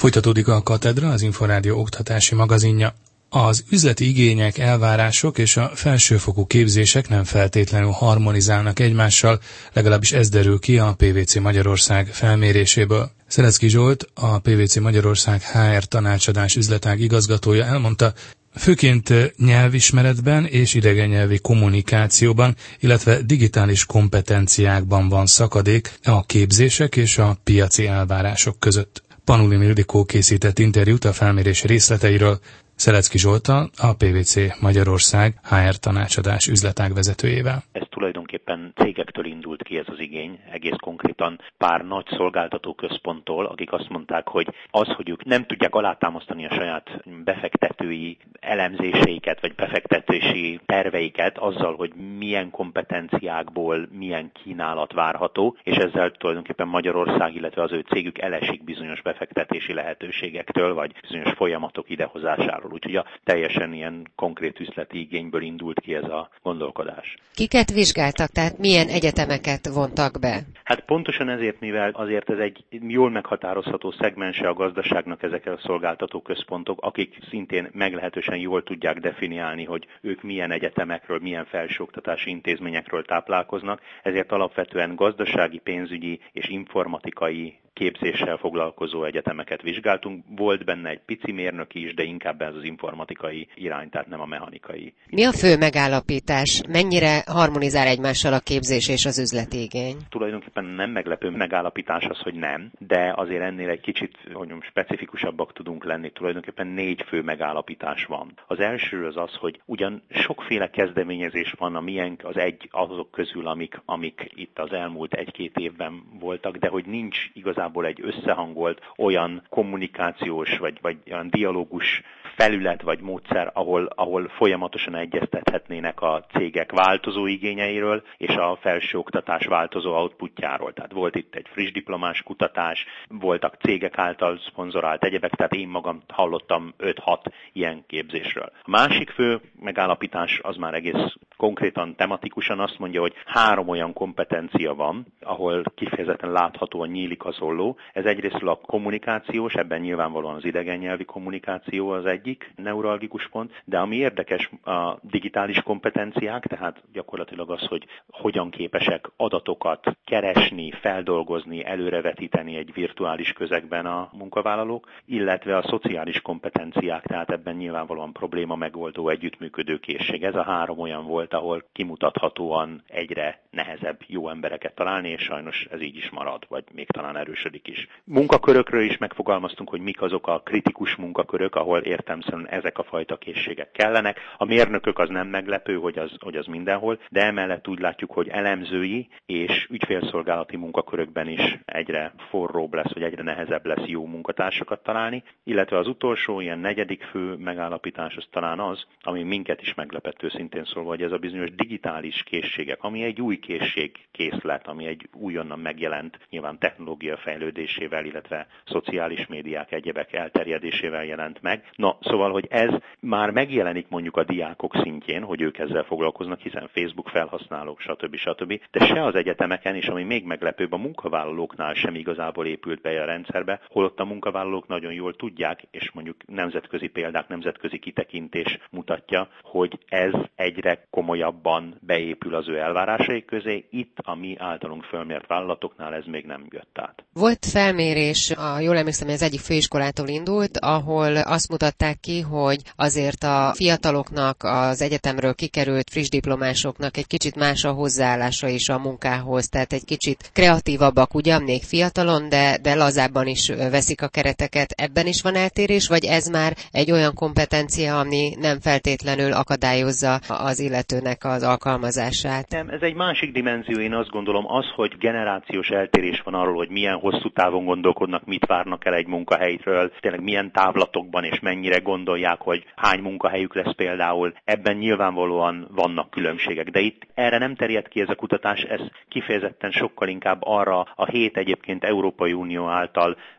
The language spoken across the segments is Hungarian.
Folytatódik a Katedra, az Inforádió oktatási magazinja. Az üzleti igények, elvárások és a felsőfokú képzések nem feltétlenül harmonizálnak egymással, legalábbis ez derül ki a PwC Magyarország felméréséből. Szelecki Zsolt, a PwC Magyarország HR tanácsadás üzletág igazgatója elmondta, főként nyelvismeretben és idegennyelvi kommunikációban, illetve digitális kompetenciákban van szakadék a képzések és a piaci elvárások között. Panulin Ildikó készített interjút a felmérés részleteiről Szelecki Zsolttal, a PwC Magyarország HR tanácsadás üzletág vezetőjével. Ez tulajdonképpen cégektől indult ki ez az igény, egész konkrétan pár nagy szolgáltatóközponttól, akik azt mondták, hogy ők nem tudják alátámasztani a saját befektetői elemzéseiket, vagy befektetési terveiket azzal, hogy milyen kompetenciákból milyen kínálat várható, és ezzel tulajdonképpen Magyarország, illetve az ő cégük elesik bizonyos befektetési lehetőségektől, vagy bizonyos folyamatok idehozásáról. Úgyhogy a teljesen ilyen konkrét üzleti igényből indult ki ez a gondolkodás. Kiket vizsgáltak, tehát milyen egyetemeket vontak be? Hát pontosan ezért, mivel azért ez egy jól meghatározható szegmense a gazdaságnak ezek a szolgáltató központok, akik szintén meglehetősen jól tudják definiálni, hogy ők milyen egyetemekről, milyen felsőoktatási intézményekről táplálkoznak, ezért alapvetően gazdasági, pénzügyi és informatikai képzéssel foglalkozó egyetemeket vizsgáltunk. Volt benne egy pici mérnöki is, de inkább ez az informatikai irány, tehát nem a mechanikai. Mi a fő megállapítás? Mennyire harmonizál egymással a képzés és az üzleti igény? Tulajdonképpen nem meglepő megállapítás az, hogy nem, de azért ennél egy kicsit, specifikusabbak tudunk lenni. Tulajdonképpen 4 fő megállapítás van. Az első az, hogy ugyan sokféle kezdeményezés van, amilyen azok közül, amik itt az elmúlt 1-2 évben voltak, de hogy nincs igazából egy összehangolt olyan kommunikációs vagy olyan dialógus felület vagy módszer, ahol folyamatosan egyeztethetnének a cégek változó igényeiről és a felsőoktatás változó outputjáról. Tehát volt itt egy friss diplomás kutatás, voltak cégek által szponzorált egyebek, tehát én magam hallottam 5-6 ilyen képzésről. A másik fő megállapítás az már egész konkrétan, tematikusan azt mondja, hogy 3 olyan kompetencia van, ahol kifejezetten láthatóan nyílik az olló. Ez egyrésztről a kommunikációs, ebben nyilvánvalóan az idegennyelvi kommunikáció az egyik neuralgikus pont, de ami érdekes a digitális kompetenciák, tehát gyakorlatilag az, hogy hogyan képesek adatokat keresni, feldolgozni, előrevetíteni egy virtuális közegben a munkavállalók, illetve a szociális kompetenciák, tehát ebben nyilvánvalóan probléma megoldó együttműködő készség. Ez a 3 olyan volt, ahol kimutathatóan egyre nehezebb jó embereket találni, és sajnos ez így is marad, vagy még talán erősödik is. Munkakörökről is megfogalmaztunk, hogy mik azok a kritikus munkakörök, ahol értelemszerűen ezek a fajta készségek kellenek. A mérnökök az nem meglepő, hogy az mindenhol, de emellett úgy látjuk, hogy elemzői és ügyfélszolgálati munkakörökben is egyre forróbb lesz, vagy egyre nehezebb lesz jó munkatársakat találni, illetve az utolsó, ilyen 4. fő megállapítás az talán az, ami minket is meglepett őszintén szólva, hogy ez a bizonyos digitális készségek, ami egy új készségkészlet, ami egy újonnan megjelent, nyilván technológia fejlődésével, illetve szociális médiák egyebek elterjedésével jelent meg. Szóval, hogy ez már megjelenik mondjuk a diákok szintjén, hogy ők ezzel foglalkoznak, hiszen Facebook felhasználók, stb. De se az egyetemeken, és ami még meglepőbb, a munkavállalóknál sem igazából épült be a rendszerbe, holott a munkavállalók nagyon jól tudják, és mondjuk nemzetközi példák, nemzetközi kitekintés mutatja, hogy ez egyre komolyabban beépül az ő elvárásaik közé. Itt a mi általunk fölmért vállalatoknál ez még nem jött át. Volt felmérés, jól emlékszem, hogy az egyik főiskolától indult, ahol azt mutatták ki, hogy azért a fiataloknak, az egyetemről kikerült friss diplomásoknak egy kicsit más a hozzáállása is a munkához, tehát egy kicsit kreatívabbak ugyan még fiatalon, de lazábban is veszik a kereteket. Ebben is van eltérés, vagy ez már egy olyan kompetencia, ami nem feltétlenül akadályozza az illetőnek az alkalmazását? Nem, ez egy másik dimenzió, én azt gondolom, az, hogy generációs eltérés van arról, hogy milyen hosszú távon gondolkodnak, mit várnak el egy munkahelyről, tényleg milyen távlatokban és mennyire gondolják, hogy hány munkahelyük lesz például. Ebben nyilvánvalóan vannak különbségek, de itt erre nem terjed ki ez a kutatás, ez kifejezetten sokkal inkább arra a 7 egyébként Európai Unió által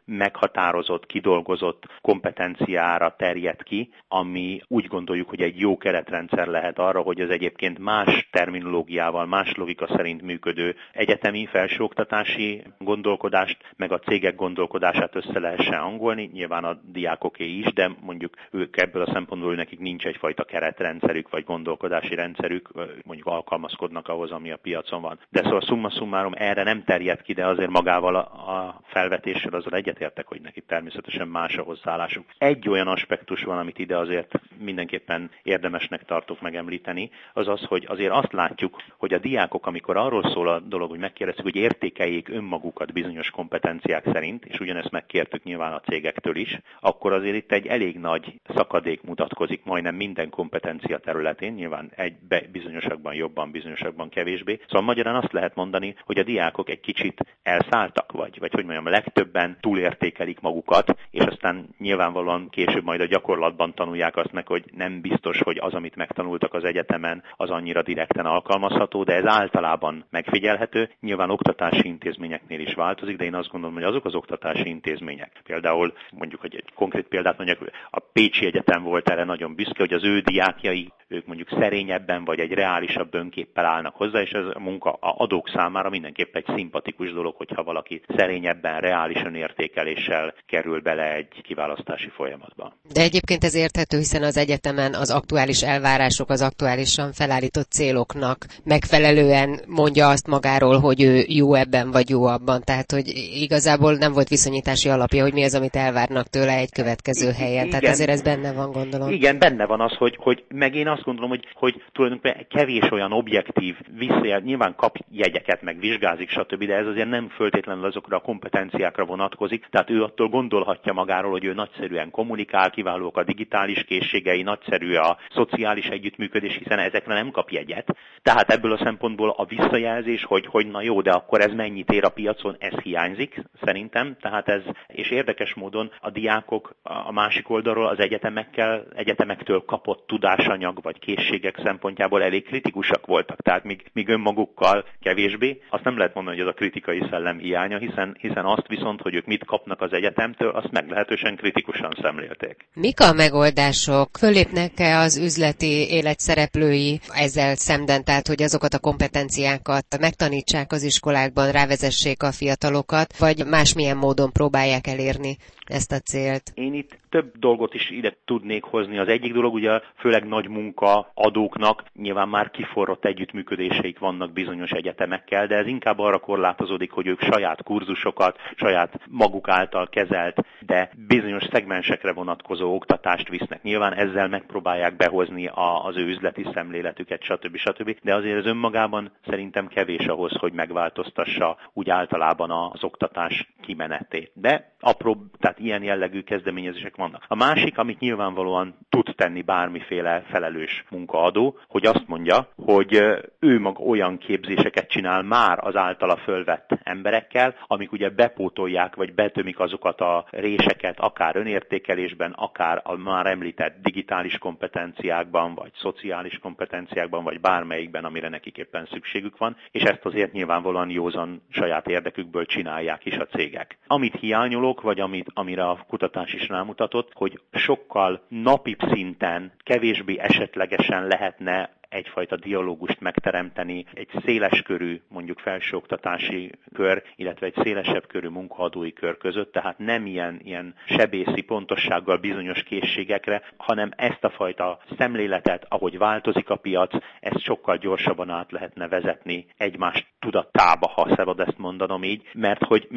meghatározott, kidolgozott kompetenciára terjed ki, ami úgy gondoljuk, hogy egy jó keretrendszer lehet arra, hogy az egyébként más terminológiával, más logika szerint működő egyetemi felsőoktatási gondolkodást, meg a cégek gondolkodását össze lehessen hangolni, nyilván a diákoké is, de mondjuk ők ebből a szempontból nekik nincs egyfajta keretrendszerük, vagy gondolkodási rendszerük, mondjuk alkalmazkodnak ahhoz, ami a piacon van. De szóval summa summarum erre nem terjed ki, de azért magával a felvetéssel azzal egyetértek, hogy neki természetesen más a hozzáállásuk. Egy olyan aspektus van, amit ide azért mindenképpen érdemesnek tartok megemlíteni, az az, hogy azért azt látjuk, hogy a diákok, amikor arról szól a dolog, hogy megkérdezzük, hogy értékeljék önmagukat bizonyos kompetenciák szerint, és ugyanezt megkértük nyilván a cégektől is, akkor azért itt egy elég nagy szakadék mutatkozik majdnem minden kompetencia területén, nyilván bizonyosakban jobban, bizonyosakban kevésbé. Szóval magyarán azt lehet mondani, hogy a diákok egy kicsit elszálltak, vagy hogy mondjam, legtöbben túlértékelik magukat, és aztán nyilvánvalóan később majd a gyakorlatban tanulják azt meg, hogy nem biztos, hogy az, amit megtanultak az egyetemen, az annyira direkten alkalmazható, de ez általában megfigyelhető. Nyilván oktatási intézményeknél is változik, de én azt gondolom, hogy azok az oktatási intézmények, például mondjuk, hogy egy konkrét példát mondjuk, a Pécsi Egyetem volt erre nagyon büszke, hogy az ő diákjai, ők mondjuk szerényebben vagy egy reálisabb önképpel állnak hozzá, és ez a munkaadók számára mindenképp egy szimpatikus dolog, hogyha valaki szerényebben, reális önértékeléssel kerül bele egy kiválasztási folyamatba. De egyébként ez érthető, hiszen az egyetemen az aktuális elvárások, az aktuálisan felállított céloknak megfelelően mondja azt magáról, hogy ő jó ebben vagy jó abban. Tehát, hogy igazából nem volt viszonyítási alapja, hogy mi az, amit elvárnak tőle egy következő helyen. Tehát ezért ez benne van, gondolom. Igen, benne van az, hogy meg én azt gondolom, hogy tulajdonképpen kevés olyan objektív visszajel, nyilván kap jegyeket, meg vizsgázik, stb., de ez azért nem föltétlenül azokra a kompetenciákra vonatkozik, tehát ő attól gondolhatja magáról, hogy ő nagyszerűen kommunikál, kiválóak a digitális készségei, nagyszerű a szociális együttműködés, hiszen ezekre nem kap jegyet. Tehát ebből a szempontból a visszajelzés, hogy na jó, de akkor ez mennyit ér a piacon, ez hiányzik szerintem. Tehát ez, és érdekes módon a diákok a másik oldalról az egyetemektől kapott tudásanyag vagy készségek szempontjából elég kritikusak voltak. Tehát míg önmagukkal kevésbé, azt nem lehet mondani, hogy ez a kritikai szellem hiánya, hiszen azt viszont, hogy ők mit kapnak az egyetemtől, azt meglehetősen kritikusan szemlélték. Mik a megoldások? Fölépnek-e az üzleti élet szereplői ezzel szemben, tehát hogy azokat a kompetenciákat megtanítsák az iskolákban, rávezessék a fiatalokat, vagy másmilyen módon próbálják elérni ezt a célt? Én itt több dolgot is ide tudnék hozni. Az egyik dolog ugye főleg nagy munkaadóknak nyilván már kiforrott együttműködéseik vannak bizonyos egyetemekkel, de ez inkább arra korlátozódik, hogy ők saját kurzusokat, saját maguk által kezelt, de bizonyos szegmensekre vonatkozó oktatást visznek. Nyilván ezzel megpróbálják behozni az ő üzleti szemléletüket, stb. De azért ez önmagában szerintem kevés ahhoz, hogy megváltoztassa úgy általában az oktatás kimenetét. De tehát ilyen jellegű kezdeményezések vannak. A másik, amit nyilvánvalóan tud tenni bármiféle felelős munkaadó, hogy azt mondja, hogy ő maga olyan képzéseket csinál már az általa fölvett emberekkel, amik ugye bepótolják, vagy betömik azokat a réseket, akár önértékelésben, akár a már említett digitális kompetenciákban, vagy szociális kompetenciákban, vagy bármelyikben, amire nekik éppen szükségük van, és ezt azért nyilvánvalóan józan saját érdekükből csinálják is a cégek. Amit hiányolok, vagy amire a kutatás is rámutatott, hogy sokkal napibb szinten, kevésbé esetlegesen lehetne egyfajta dialógust megteremteni, egy széleskörű, mondjuk felsőoktatási kör, illetve egy szélesebb körű munkaadói kör között, tehát nem ilyen sebészi pontossággal bizonyos készségekre, hanem ezt a fajta szemléletet, ahogy változik a piac, ezt sokkal gyorsabban át lehetne vezetni egymás tudatába, ha szabad ezt mondanom így, mert hogy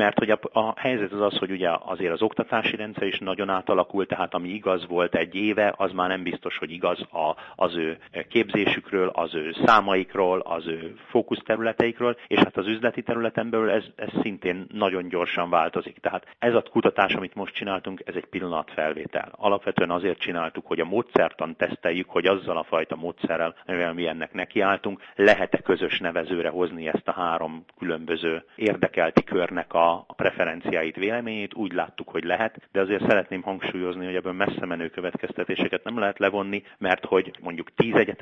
a helyzet az, hogy ugye azért az oktatási rendszer is nagyon átalakult, tehát ami igaz volt egy éve, az már nem biztos, hogy igaz az ő képzésükről, az ő számaikról, az ő fókuszterületeikről, és hát az üzleti területen belül ez szintén nagyon gyorsan változik. Tehát ez a kutatás, amit most csináltunk, ez egy pillanatfelvétel. Alapvetően azért csináltuk, hogy a módszertan teszteljük, hogy azzal a fajta módszerrel, amivel mi ennek nekiálltunk, lehet-e közös nevezőre hozni ezt a három különböző érdekelti körnek a preferenciáit, véleményét. Úgy láttuk, hogy lehet, de azért szeretném hangsúlyozni, hogy ebből messze menő következtetéseket nem lehet levonni, mert hogy mondjuk 10 egyetem vett be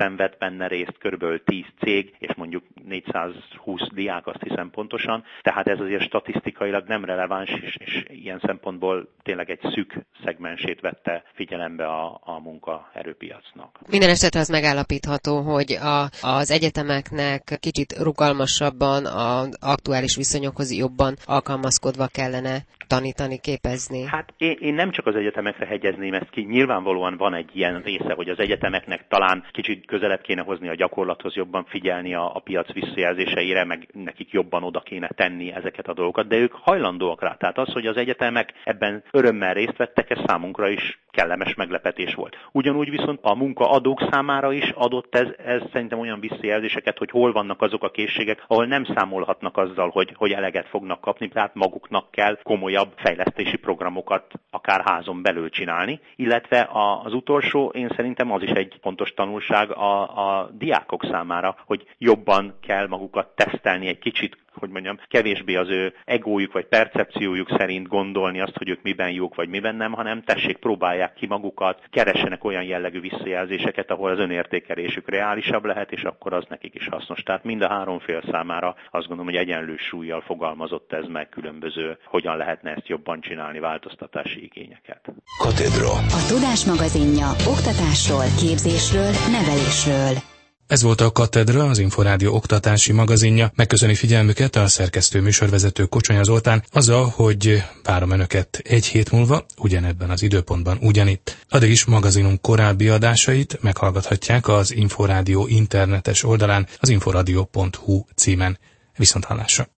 venne részt körülbelül 10 cég, és mondjuk 420 diák, azt hiszem pontosan, tehát ez azért statisztikailag nem releváns, és ilyen szempontból tényleg egy szűk szegmensét vette figyelembe a munkaerőpiacnak. Minden esetre az megállapítható, hogy az egyetemeknek kicsit rugalmasabban, az aktuális viszonyokhoz jobban alkalmazkodva kellene tanítani, képezni. Hát én nem csak az egyetemekre hegyezném ezt ki, nyilvánvalóan van egy ilyen része, hogy az egyetemeknek talán kicsit közelebb kéne hozni a gyakorlathoz, jobban figyelni a piac visszajelzéseire, meg nekik jobban oda kéne tenni ezeket a dolgokat, de ők hajlandóak rá. Tehát az, hogy az egyetemek ebben örömmel részt vettek, ez számunkra is kellemes meglepetés volt. Ugyanúgy viszont a munkaadók számára is adott ez szerintem olyan visszajelzéseket, hogy hol vannak azok a készségek, ahol nem számolhatnak azzal, hogy eleget fognak kapni, tehát maguknak kell komolyabb fejlesztési programokat akár házon belül csinálni, illetve az utolsó, én szerintem az is egy fontos tanulság a diákok számára, hogy jobban kell magukat tesztelni egy kicsit, hogy mondjam, kevésbé az ő egójuk vagy percepciójuk szerint gondolni azt, hogy ők miben jók vagy miben nem, hanem tessék, próbálják ki magukat, keressenek olyan jellegű visszajelzéseket, ahol az önértékelésük reálisabb lehet, és akkor az nekik is hasznos. Tehát mind a három fél számára azt gondolom, hogy egyenlő súllyal fogalmazott ez meg különböző, hogyan lehetne ezt jobban csinálni, változtatási igényeket. Katedra. A Tudás magazinja oktatásról, képzésről, nevelésről. Ez volt a Katedra, az Inforádió oktatási magazinja. Megköszöni figyelmüket a szerkesztő műsorvezető Kocsonya Zoltán, azzal, hogy várom önöket egy hét múlva, ugyanebben az időpontban ugyanitt. Addig is magazinunk korábbi adásait meghallgathatják az Inforádió internetes oldalán, az inforadio.hu címen. Viszonthallásra!